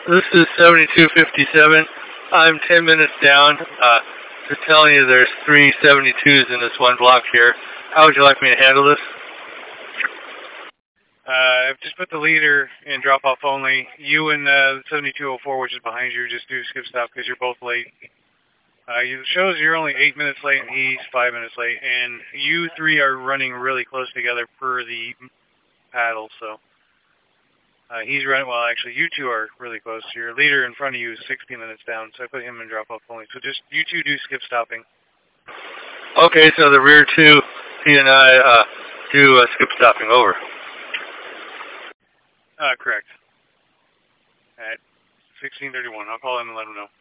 This is 7257. I'm 10 minutes down. Just telling you there's 3 72s in this one block here. How would you like me to handle this? I've just put the leader in drop-off only. You and 7204, which is behind you, just do skip stop because you're both late. It shows you're only 8 minutes late and he's 5 minutes late. And you three are running really close together per the paddle, so... he's running, well, actually, you two are really close. Your leader in front of you is 60 minutes down, so I put him in drop-off only. So just, you two do skip stopping. Okay, so the rear two, he and I, do skip stopping. Over. Correct. At 16:31. I'll call him and let him know.